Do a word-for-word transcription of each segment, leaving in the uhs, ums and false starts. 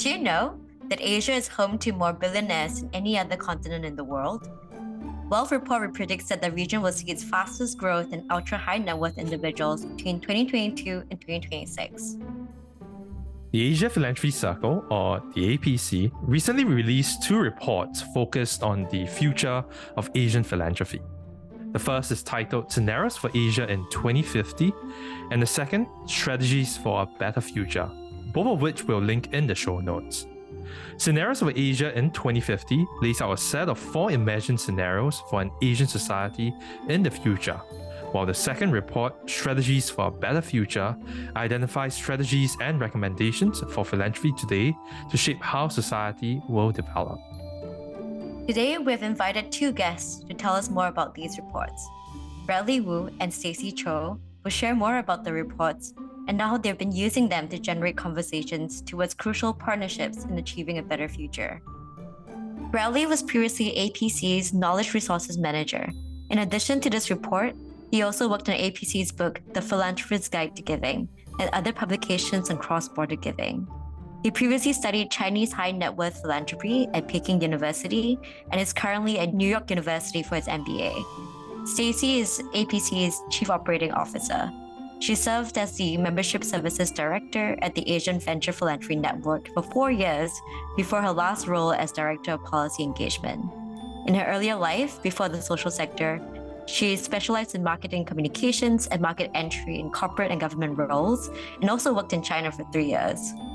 Did you know that Asia is home to more billionaires than any other continent in the world? Wealth Report predicts that the region will see its fastest growth in ultra-high net worth individuals between twenty twenty-two and twenty twenty-six. The Asia Philanthropy Circle, or the A P C, recently released two reports focused on the future of Asian philanthropy. The first is titled Scenarios for Asia in twenty fifty, and the second, Strategies for a Better Future, both of which we'll link in the show notes. Scenarios for Asia in twenty fifty lays out a set of four imagined scenarios for an Asian society in the future, while the second report, Strategies for a Better Future, identifies strategies and recommendations for philanthropy today to shape how society will develop. Today, we've invited two guests to tell us more about these reports. Bradley Wu and Stacey Cho will share more about the reports and how they've been using them to generate conversations towards crucial partnerships in achieving a better future. Bradley was previously A P C's Knowledge Resources Manager. In addition to this report, he also worked on A P C's book, The Philanthropist's Guide to Giving, and other publications on cross-border giving. He previously studied Chinese high net worth philanthropy at Peking University and is currently at New York University for his M B A. Stacey is A P C's Chief Operating Officer. She served as the Membership Services Director at the Asian Venture Philanthropy Network for four years before her last role as Director of Policy Engagement. In her earlier life, before the social sector, she specialized in marketing communications and market entry in corporate and government roles, and also worked in China for three years.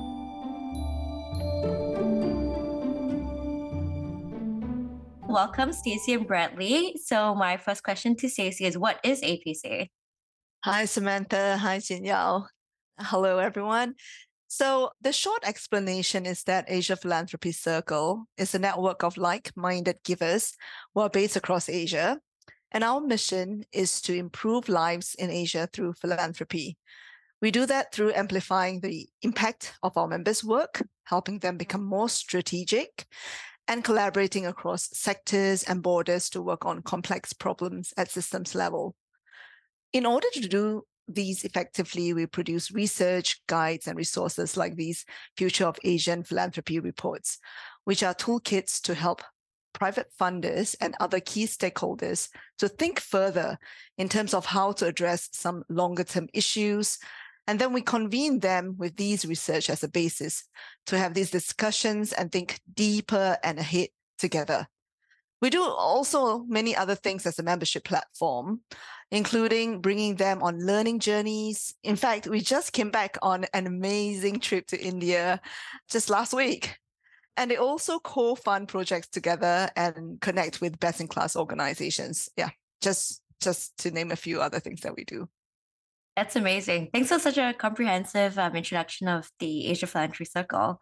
Welcome, Stacey and Bradley. So my first question to Stacey is, what is A P C? Hi, Samantha. Hi, Jinyao. Hello, everyone. So the short explanation is that Asia Philanthropy Circle is a network of like-minded givers who are based across Asia. And our mission is to improve lives in Asia through philanthropy. We do that through amplifying the impact of our members' work, helping them become more strategic, and collaborating across sectors and borders to work on complex problems at systems level. In order to do these effectively, we produce research, guides, and resources like these Future of Asian Philanthropy reports, which are toolkits to help private funders and other key stakeholders to think further in terms of how to address some longer-term issues. And then we convene them with these research as a basis to have these discussions and think deeper and ahead together. We do also many other things as a membership platform, including bringing them on learning journeys. In fact, we just came back on an amazing trip to India just last week. And they also co-fund projects together and connect with best-in-class organizations. Yeah, just, just to name a few other things that we do. That's amazing. Thanks for such a comprehensive um, introduction of the Asia Philanthropy Circle.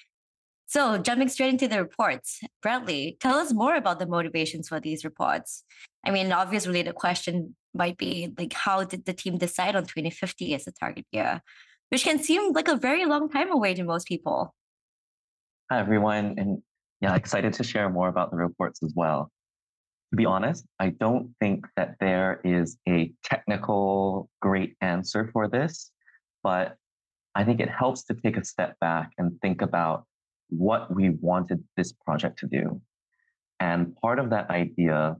So jumping straight into the reports, Bradley, tell us more about the motivations for these reports. I mean, an obvious related question might be, like, how did the team decide on twenty fifty as a target year, which can seem like a very long time away to most people? Hi, everyone. And yeah, excited to share more about the reports as well. To be honest, I don't think that there is a technical great answer for this, but I think it helps to take a step back and think about what we wanted this project to do. And part of that idea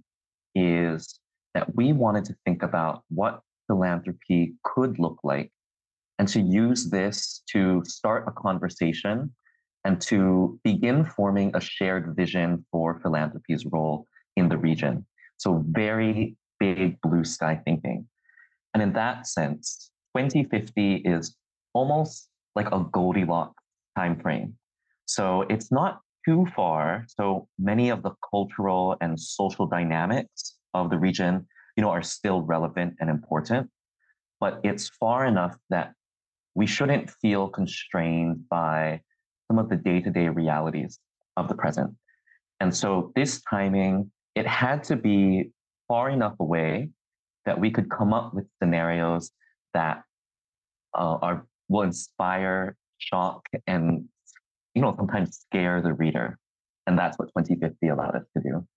is that we wanted to think about what philanthropy could look like and to use this to start a conversation and to begin forming a shared vision for philanthropy's role in the region. So very big blue sky thinking. And in that sense, twenty fifty is almost like a Goldilocks timeframe. So it's not too far. So many of the cultural and social dynamics of the region, you know, are still relevant and important, but it's far enough that we shouldn't feel constrained by some of the day-to-day realities of the present. And so this timing, it had to be far enough away that we could come up with scenarios that uh, are will inspire, shock, and you know sometimes scare the reader. And that's what twenty fifty allowed us to do.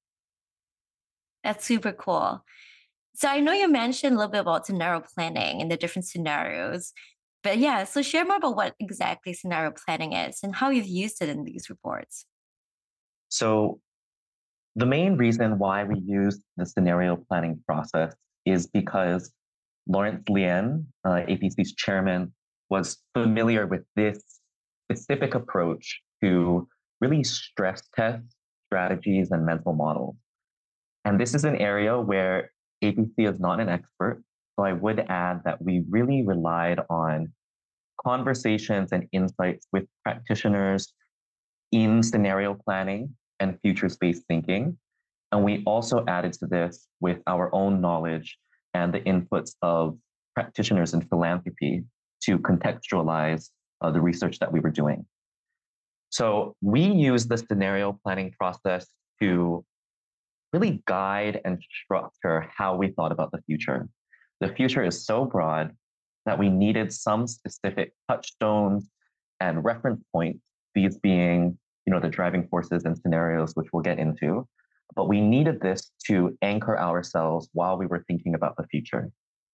That's super cool. So I know you mentioned a little bit about scenario planning and the different scenarios, But yeah, so share more about what exactly scenario planning is and how you've used it in these reports. So the main reason why we use the scenario planning process is because Lawrence Lien, uh, A P C's chairman, was familiar with this specific approach to really stress test strategies and mental models. And this is an area where A P C is not an expert. So I would add that we really relied on conversations and insights with practitioners in scenario planning and future-based thinking. And we also added to this with our own knowledge and the inputs of practitioners in philanthropy to contextualize uh, the research that we were doing. So we use the scenario planning process to really guide and structure how we thought about the future. The future is so broad that we needed some specific touchstones and reference points, these being, you know, the driving forces and scenarios, which we'll get into. But we needed this to anchor ourselves while we were thinking about the future.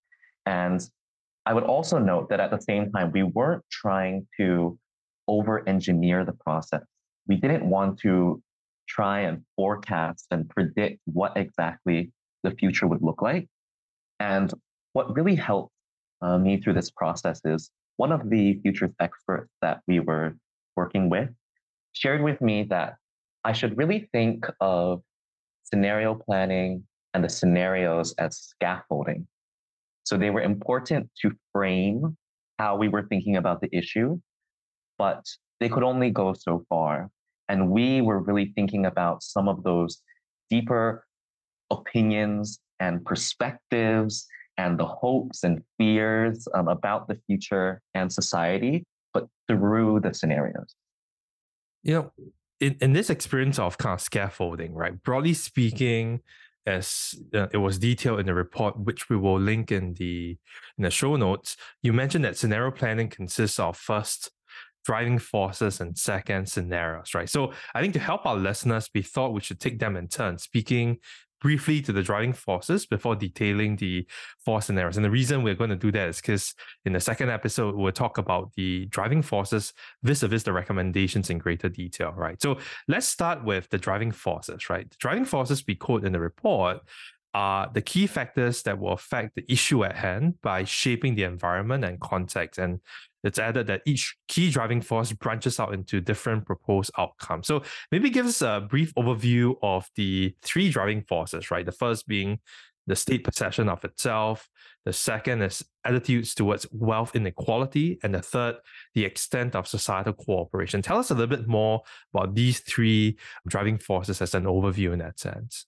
And I would also note that at the same time, we weren't trying to over-engineer the process. We didn't want to try and forecast and predict what exactly the future would look like. And what really helped uh, me through this process is one of the futures experts that we were working with shared with me that I should really think of scenario planning and the scenarios as scaffolding. So they were important to frame how we were thinking about the issue, but they could only go so far. And we were really thinking about some of those deeper opinions and perspectives and the hopes and fears um, about the future and society, but through the scenarios. You know, in, in this experience of kind of scaffolding, right? Broadly speaking, as uh, it was detailed in the report, which we will link in the in the show notes, you mentioned that scenario planning consists of first driving forces and second scenarios, right? So I think to help our listeners, we thought we should take them in turn, speaking briefly to the driving forces before detailing the four scenarios. And the reason we're going to do that is because in the second episode, we'll talk about the driving forces vis-a-vis the recommendations in greater detail, right? So let's start with the driving forces, right? The driving forces we quote in the report are the key factors that will affect the issue at hand by shaping the environment and context. And it's added that each key driving force branches out into different proposed outcomes. So maybe give us a brief overview of the three driving forces, right? The first being the state perception of itself. The second is attitudes towards wealth inequality. And the third, the extent of societal cooperation. Tell us a little bit more about these three driving forces as an overview in that sense.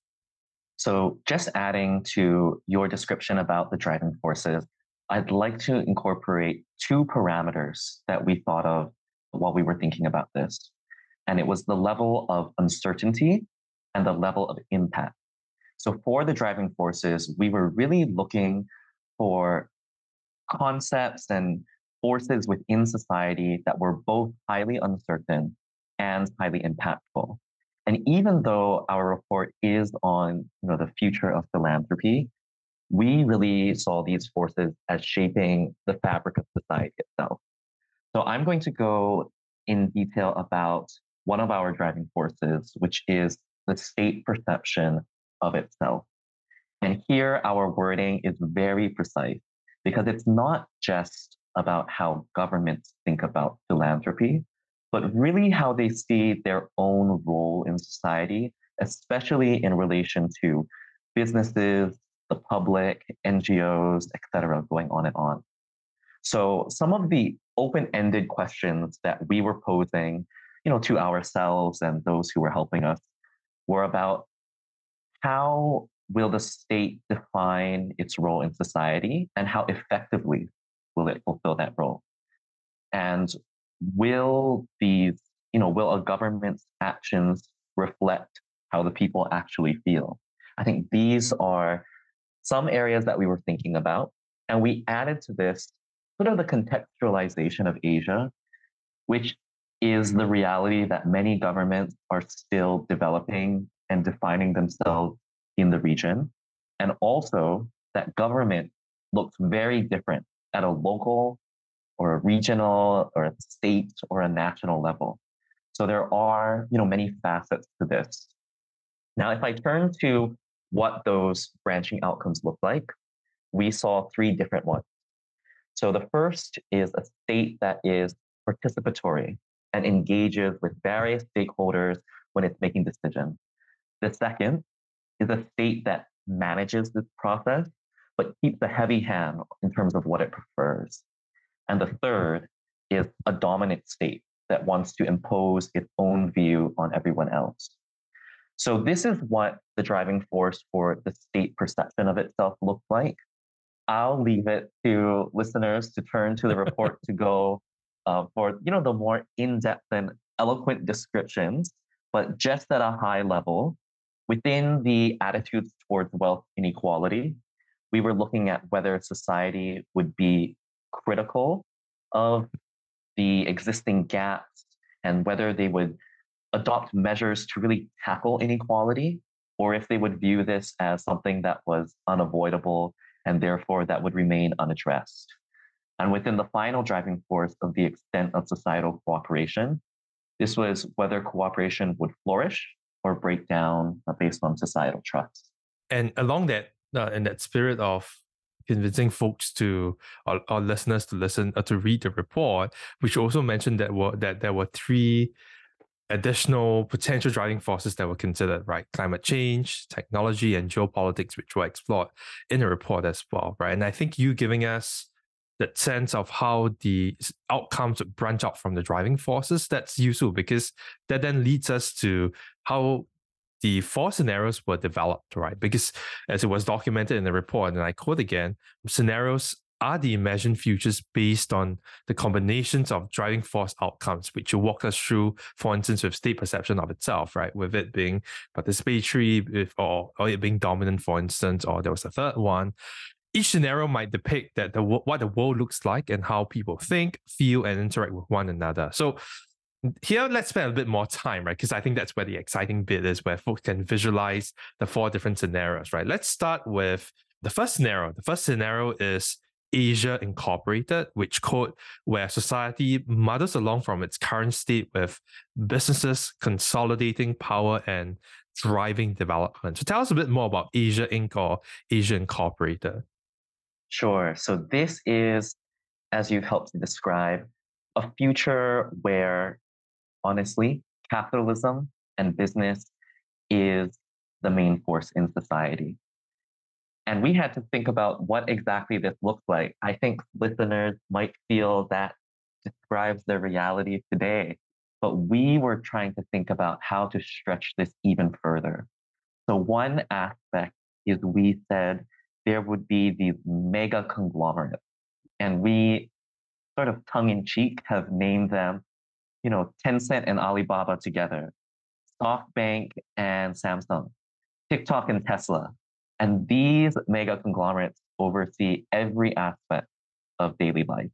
So just adding to your description about the driving forces, I'd like to incorporate two parameters that we thought of while we were thinking about this. And it was the level of uncertainty and the level of impact. So for the driving forces, we were really looking for concepts and forces within society that were both highly uncertain and highly impactful. And even though our report is on, you know, the future of philanthropy, we really saw these forces as shaping the fabric of society itself. So I'm going to go in detail about one of our driving forces, which is the state perception of itself. And here our wording is very precise because it's not just about how governments think about philanthropy, but really how they see their own role in society, especially in relation to businesses, the public, N G Os, et cetera, going on and on. So some of the open-ended questions that we were posing, you know, to ourselves and those who were helping us were about how will the state define its role in society and how effectively will it fulfill that role? And will these, you know, will a government's actions reflect how the people actually feel? I think these are some areas that we were thinking about. And we added to this sort of the contextualization of Asia, which is the reality that many governments are still developing and defining themselves in the region. And also that government looks very different at a local, or a regional or a state or a national level. So there are, you know, many facets to this. Now, if I turn to what those branching outcomes look like, we saw three different ones. So the first is a state that is participatory and engages with various stakeholders when it's making decisions. The second is a state that manages this process, but keeps a heavy hand in terms of what it prefers. And the third is a dominant state that wants to impose its own view on everyone else. So this is what the driving force for the state perception of itself looks like. I'll leave it to listeners to turn to the report to go uh, for you know the more in-depth and eloquent descriptions. But just at a high level, within the attitudes towards wealth inequality, we were looking at whether society would be critical of the existing gaps and whether they would adopt measures to really tackle inequality, or if they would view this as something that was unavoidable and therefore that would remain unaddressed. And within the final driving force of the extent of societal cooperation, this was whether cooperation would flourish or break down based on societal trust. And along that, uh, in that spirit of convincing folks to, or, or listeners to listen, or to read the report, which also mentioned that were that there were three additional potential driving forces that were considered, right? Climate change, technology, and geopolitics, which were explored in the report as well, right? And I think you giving us that sense of how the outcomes would branch out from the driving forces, that's useful, because that then leads us to how the four scenarios were developed, right? Because as it was documented in the report, and I quote again, scenarios are the imagined futures based on the combinations of driving force outcomes, which you walk us through, for instance, with state perception of itself, right? With it being participatory, with, or, or it being dominant, for instance, or there was a third one. Each scenario might depict that the what the world looks like and how people think, feel, and interact with one another. So here, let's spend a bit more time, right? Because I think that's where the exciting bit is, where folks can visualize the four different scenarios, right? Let's start with the first scenario. The first scenario is Asia Incorporated, which quote, where society muddles along from its current state with businesses consolidating power and driving development. So tell us a bit more about Asia Incorporated or Asia Incorporated. Sure. So this is, as you've helped to describe, a future where, honestly, capitalism and business is the main force in society. And we had to think about what exactly this looks like. I think listeners might feel that describes their reality today, but we were trying to think about how to stretch this even further. So one aspect is we said there would be these mega conglomerates, and we sort of tongue-in-cheek have named them, you know, Tencent and Alibaba together, SoftBank and Samsung, TikTok and Tesla. And these mega conglomerates oversee every aspect of daily life.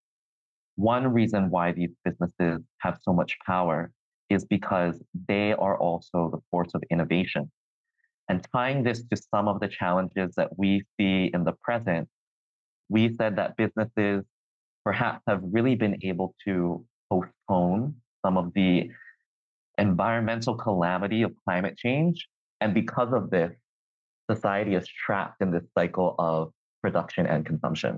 One reason why these businesses have so much power is because they are also the force of innovation. And tying this to some of the challenges that we see in the present, we said that businesses perhaps have really been able to postpone some of the environmental calamity of climate change. And because of this, society is trapped in this cycle of production and consumption.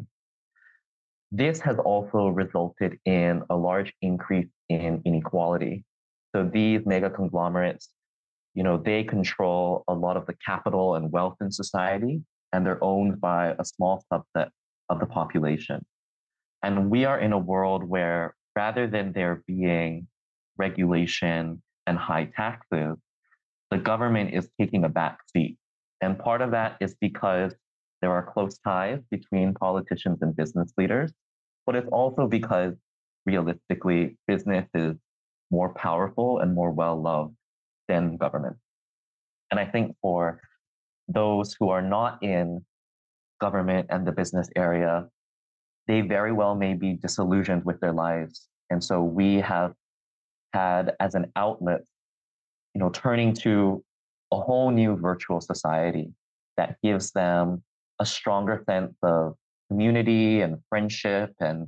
This has also resulted in a large increase in inequality. So these mega conglomerates, you know, they control a lot of the capital and wealth in society, and they're owned by a small subset of the population. And we are in a world where rather than there being regulation and high taxes, the government is taking a back seat. And part of that is because there are close ties between politicians and business leaders, but it's also because realistically, business is more powerful and more well-loved than government. And I think for those who are not in government and the business area, they very well may be disillusioned with their lives. And so we have had as an outlet, you know, turning to a whole new virtual society that gives them a stronger sense of community and friendship and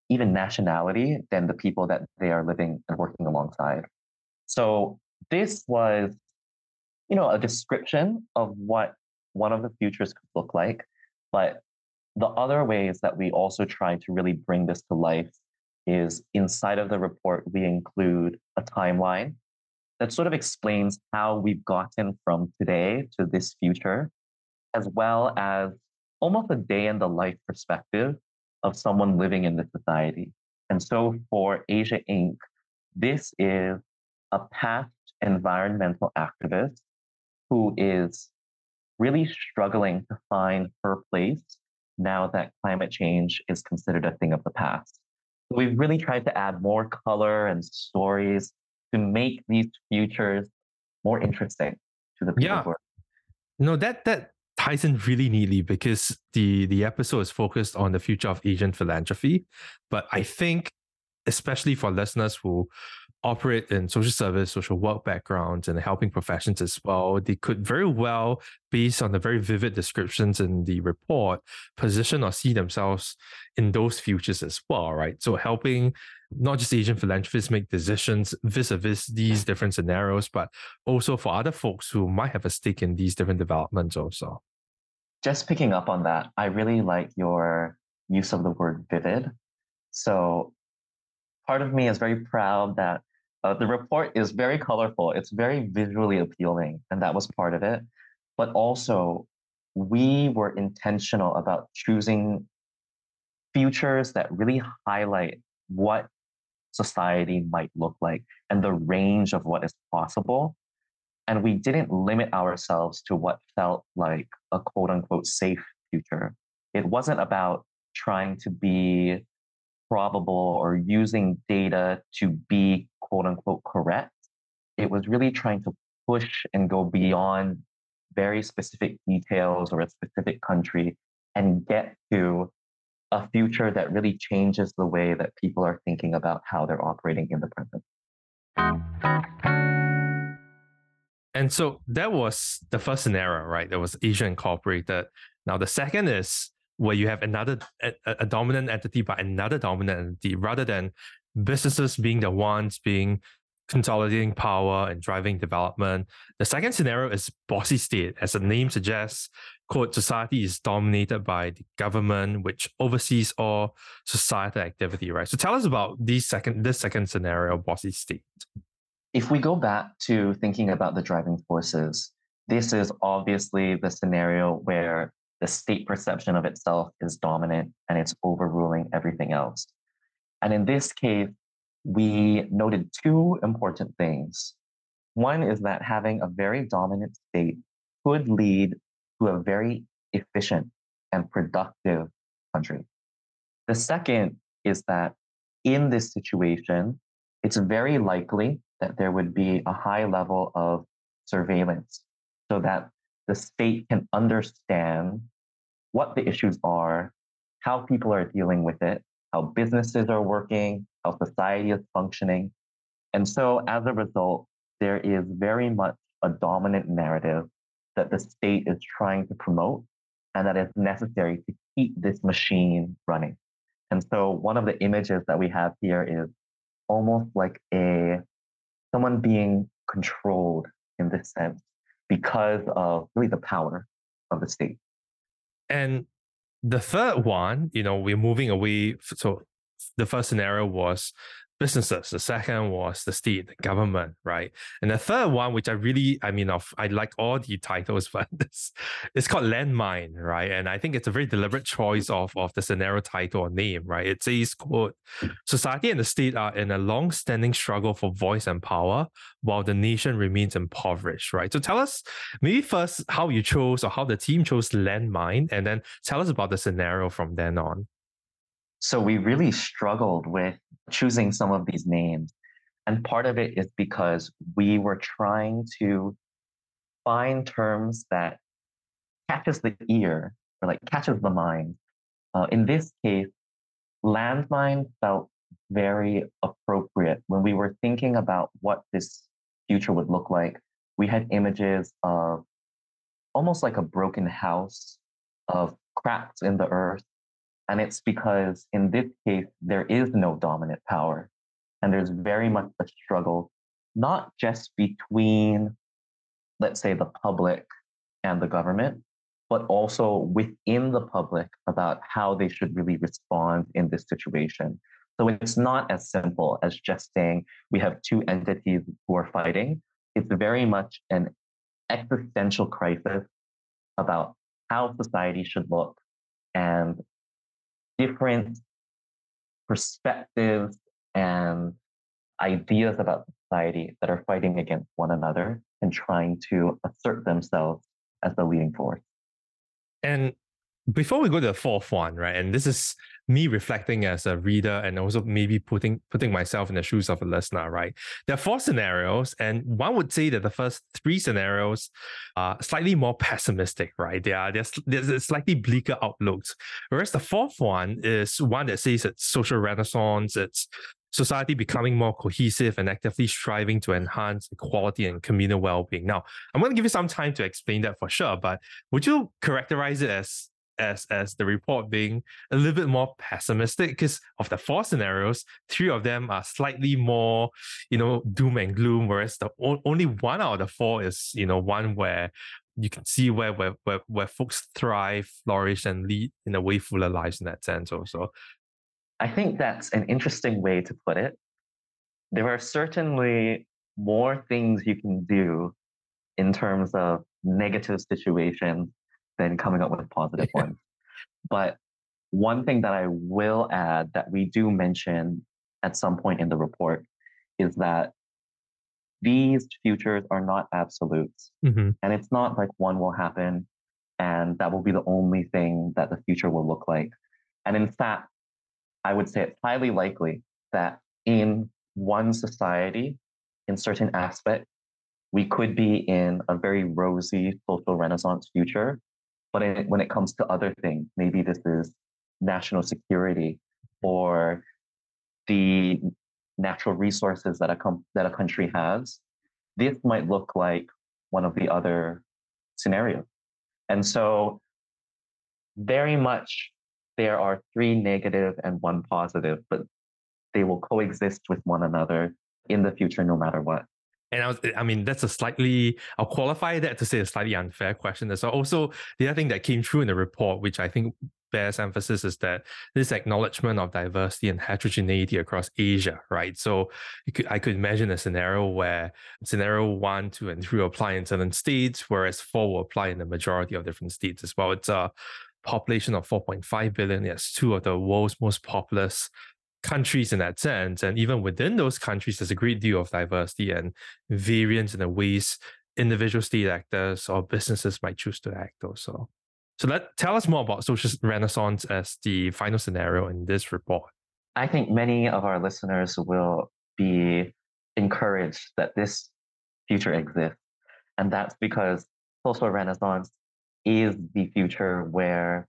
even nationality than the people that they are living and working alongside. So this was, you know, a description of what one of the futures could look like. But the other ways that we also try to really bring this to life is inside of the report, we include a timeline that sort of explains how we've gotten from today to this future, as well as almost a day in the life perspective of someone living in this society. And so for Asia Incorporated, this is a past environmental activist who is really struggling to find her place now that climate change is considered a thing of the past. So we've really tried to add more color and stories to make these futures more interesting to the people Yeah. who are. No, that that ties in really neatly because the the episode is focused on the future of Asian philanthropy. But I think, especially for listeners who operate in social service, social work backgrounds, and helping professions as well, they could very well, based on the very vivid descriptions in the report, position or see themselves in those futures as well, right? So helping not just Asian philanthropists make decisions vis-a-vis these different scenarios, but also for other folks who might have a stake in these different developments also. Just picking up on that, I really like your use of the word vivid. So part of me is very proud that uh, the report is very colorful. It's very visually appealing, and that was part of it. But also, we were intentional about choosing futures that really highlight what society might look like and the range of what is possible. And we didn't limit ourselves to what felt like a quote unquote safe future. It wasn't about trying to be probable or using data to be quote unquote correct. It was really trying to push and go beyond very specific details or a specific country and get to a future that really changes the way that people are thinking about how they're operating in the present. And so that was the first scenario, right? That was Asia Incorporated. Now the second is where you have another a, a dominant entity by another dominant entity, rather than businesses being the ones being consolidating power and driving development. The second scenario is bossy state. As the name suggests, quote, society is dominated by the government, which oversees all societal activity, right? So tell us about these second this second scenario, bossy state. If we go back to thinking about the driving forces, this is obviously the scenario where the state perception of itself is dominant and it's overruling everything else. And in this case, we noted two important things. One is that having a very dominant state could lead to a very efficient and productive country. The second is that in this situation, it's very likely that there would be a high level of surveillance so that the state can understand what the issues are, how people are dealing with it, how businesses are working, how society is functioning. And so as a result, there is very much a dominant narrative that the state is trying to promote and that is necessary to keep this machine running. And so one of the images that we have here is almost like a someone being controlled in this sense because of really the power of the state. And the third one, you know, we're moving away. So the first scenario was businesses. The second was the state, the government, right? And the third one, which I really, I mean, of I like all the titles, but this it's called Landmine, right? And I think it's a very deliberate choice of, of the scenario title or name, right? It says, quote, society and the state are in a long-standing struggle for voice and power while the nation remains impoverished, right? So tell us maybe first how you chose or how the team chose Landmine, and then tell us about the scenario from then on. So we really struggled with choosing some of these names. And part of it is because we were trying to find terms that catches the ear or like catches the mind. Uh, in this case, landmine felt very appropriate when we were thinking about what this future would look like. We had images of almost like a broken house, of cracks in the earth, And it's because in this case, there is no dominant power. And there's very much a struggle, not just between, let's say, the public and the government, but also within the public about how they should really respond in this situation. So it's not as simple as just saying we have two entities who are fighting. It's very much an existential crisis about how society should look and different perspectives and ideas about society that are fighting against one another and trying to assert themselves as the leading force. And before we go to the fourth one, right, and this is me reflecting as a reader and also maybe putting putting myself in the shoes of a listener, right? There are four scenarios, and one would say that the first three scenarios are slightly more pessimistic, right? They are there's there's slightly bleaker outlooks, whereas the fourth one is one that says it's social renaissance, it's society becoming more cohesive and actively striving to enhance equality and communal well-being. Now, I'm going to give you some time to explain that for sure, but would you characterize it as as as the report being a little bit more pessimistic? Because of the four scenarios, three of them are slightly more, you know, doom and gloom, whereas the o- only one out of the four is, you know, one where you can see where where where, where folks thrive, flourish, and lead in a way fuller lives in that sense also. I think that's an interesting way to put it. There are certainly more things you can do in terms of negative situations than coming up with positive ones. But one thing that I will add that we do mention at some point in the report is that these futures are not absolutes. Mm-hmm. And it's not like one will happen and that will be the only thing that the future will look like. And in fact, I would say it's highly likely that in one society, in certain aspects, we could be in a very rosy social renaissance future. But in, when it comes to other things, maybe this is national security or the natural resources that a, com- that a country has, this might look like one of the other scenarios. And so very much there are three negative and one positive, but they will coexist with one another in the future no matter what. And I, was, I mean, that's a slightly, I'll qualify that to say a slightly unfair question. So also, the other thing that came through in the report, which I think bears emphasis, is that this acknowledgement of diversity and heterogeneity across Asia, right? So you could, I could imagine a scenario where scenario one, two, and three apply in certain states, whereas four will apply in the majority of different states as well. It's a population of four point five billion. It's two of the world's most populous countries in that sense. And even within those countries, there's a great deal of diversity and variance in the ways individual state actors or businesses might choose to act also. So let tell us more about social renaissance as the final scenario in this report. I think many of our listeners will be encouraged that this future exists. And that's because social renaissance is the future where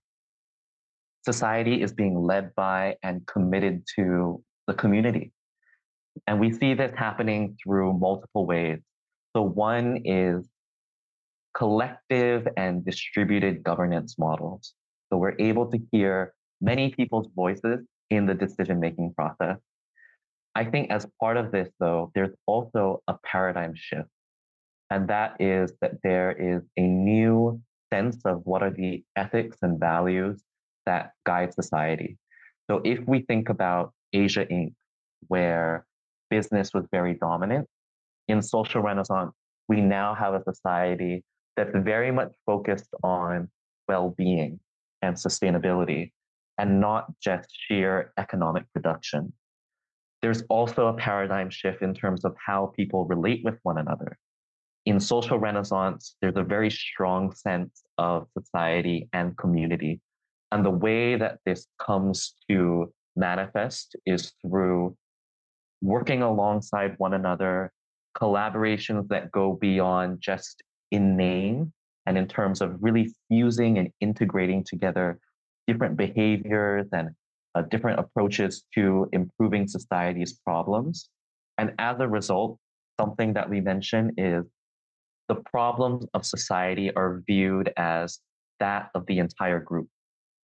society is being led by and committed to the community. And we see this happening through multiple ways. So one is collective and distributed governance models. So we're able to hear many people's voices in the decision-making process. I think as part of this, though, there's also a paradigm shift. And that is that there is a new sense of what are the ethics and values that guide society. So if we think about Asia Incorporated, where business was very dominant, in social renaissance, we now have a society that's very much focused on well-being and sustainability and not just sheer economic production. There's also a paradigm shift in terms of how people relate with one another. In social renaissance, there's a very strong sense of society and community. And the way that this comes to manifest is through working alongside one another, collaborations that go beyond just in name and in terms of really fusing and integrating together different behaviors and uh, different approaches to improving society's problems. And as a result, something that we mention is the problems of society are viewed as that of the entire group.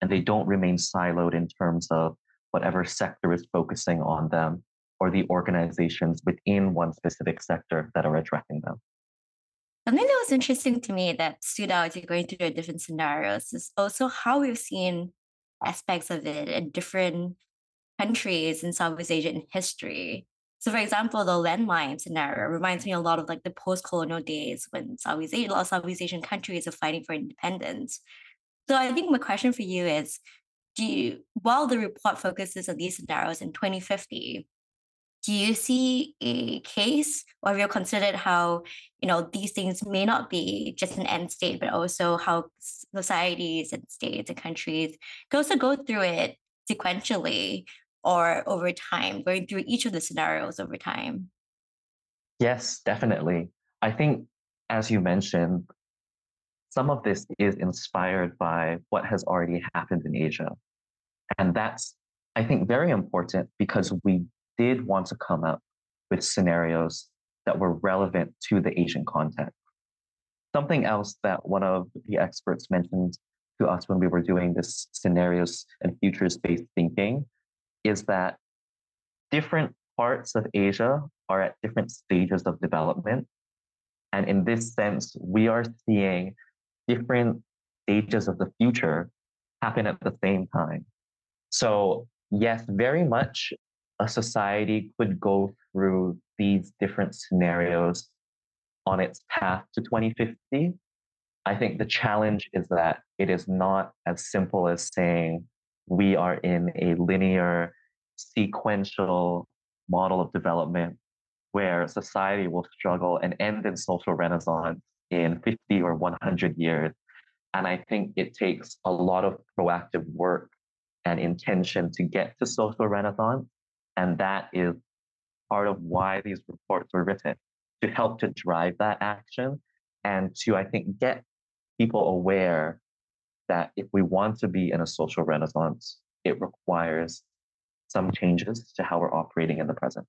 and they don't remain siloed in terms of whatever sector is focusing on them or the organizations within one specific sector that are addressing them. Something that was interesting to me that stood out as you're going through the different scenarios is also how we've seen aspects of it in different countries in Southeast Asia in history. So, for example, the landmine scenario reminds me a lot of like the post-colonial days when Southeast Asia, a lot of Southeast Asian countries are fighting for independence. So, I think my question for you is: Do you, while the report focuses on these scenarios in twenty fifty, do you see a case, or have you considered how, you know, these things may not be just an end state, but also how societies and states and countries can also go through it sequentially or over time, going through each of the scenarios over time? Yes, definitely. I think, as you mentioned, some of this is inspired by what has already happened in Asia. And that's, I think, very important because we did want to come up with scenarios that were relevant to the Asian context. Something else that one of the experts mentioned to us when we were doing this scenarios and futures-based thinking is that different parts of Asia are at different stages of development. And in this sense, we are seeing different stages of the future happen at the same time. So yes, very much a society could go through these different scenarios on its path to twenty fifty. I think the challenge is that it is not as simple as saying we are in a linear, sequential model of development where society will struggle and end in social renaissance in fifty or one hundred years. And I think it takes a lot of proactive work and intention to get to social renaissance. And that is part of why these reports were written, to help to drive that action and to, I think, get people aware that if we want to be in a social renaissance, it requires some changes to how we're operating in the present.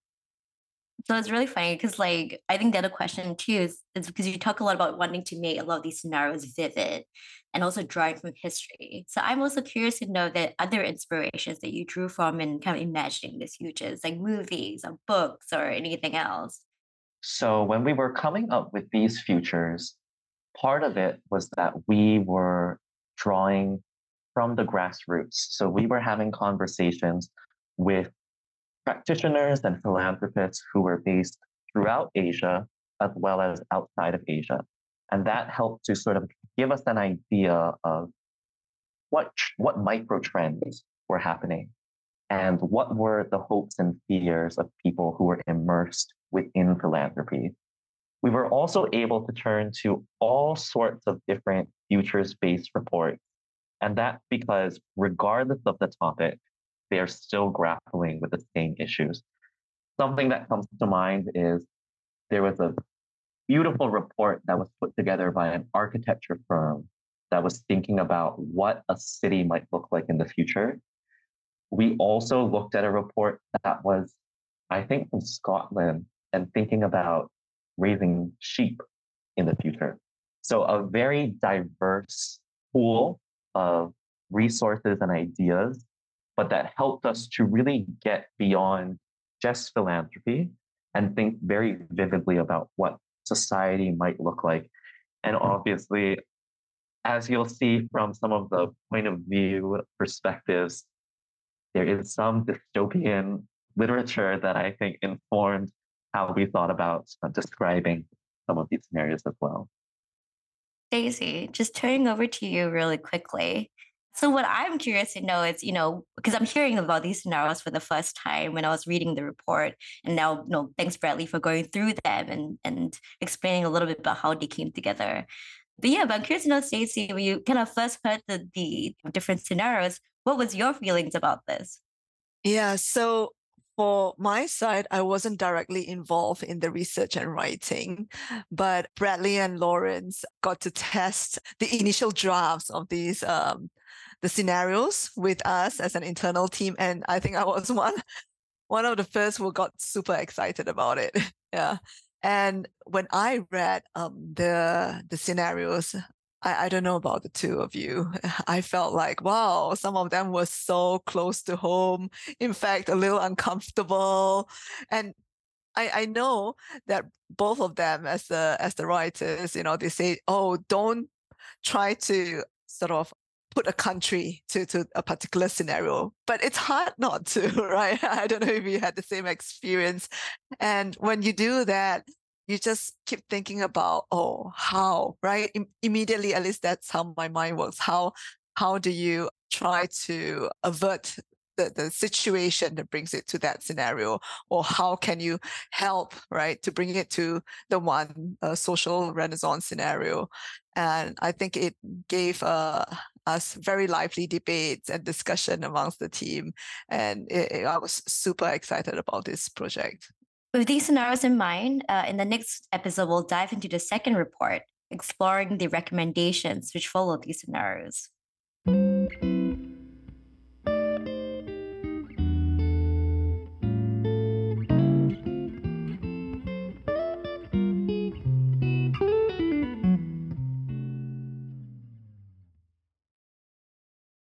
So it's really funny because, like, I think the other question too is, is because you talk a lot about wanting to make a lot of these scenarios vivid and also drawing from history. So I'm also curious to know that other inspirations that you drew from in kind of imagining these futures, like movies or books or anything else. So when we were coming up with these futures, part of it was that we were drawing from the grassroots. So we were having conversations with practitioners and philanthropists who were based throughout Asia as well as outside of Asia. And that helped to sort of give us an idea of what, what micro trends were happening and what were the hopes and fears of people who were immersed within philanthropy. We were also able to turn to all sorts of different futures-based reports. And that's because regardless of the topic, they are still grappling with the same issues. Something that comes to mind is there was a beautiful report that was put together by an architecture firm that was thinking about what a city might look like in the future. We also looked at a report that was, I think, from Scotland and thinking about raising sheep in the future. So a very diverse pool of resources and ideas, but that helped us to really get beyond just philanthropy and think very vividly about what society might look like. And obviously, as you'll see from some of the point of view perspectives, there is some dystopian literature that I think informed how we thought about uh, describing some of these scenarios as well. Stacey, just turning over to you really quickly. So what I'm curious to know is, you know, because I'm hearing about these scenarios for the first time when I was reading the report, and now, you know, thanks Bradley for going through them and and explaining a little bit about how they came together. But yeah, but I'm curious to know, Stacey, when you kind of first heard the, the different scenarios, what was your feelings about this? Yeah, so for my side, I wasn't directly involved in the research and writing, but Bradley and Lawrence got to test the initial drafts of these um, the scenarios with us as an internal team, and I think I was one one of the first who got super excited about it. Yeah, and when I read um, the the scenarios, I, I don't know about the two of you. I felt like, wow, some of them were so close to home. In fact, a little uncomfortable. And I, I know that both of them as the as the writers, you know, they say, oh, don't try to sort of put a country to, to a particular scenario. But it's hard not to, right? I don't know if you had the same experience. And when you do that, you just keep thinking about, oh, how, right? Im- immediately, at least that's how my mind works. How how do you try to avert the, the situation that brings it to that scenario? Or how can you help, right, to bring it to the one uh, social renaissance scenario? And I think it gave uh, us very lively debates and discussion amongst the team. And it, it, I was super excited about this project. With these scenarios in mind, uh, in the next episode, we'll dive into the second report, exploring the recommendations which follow these scenarios.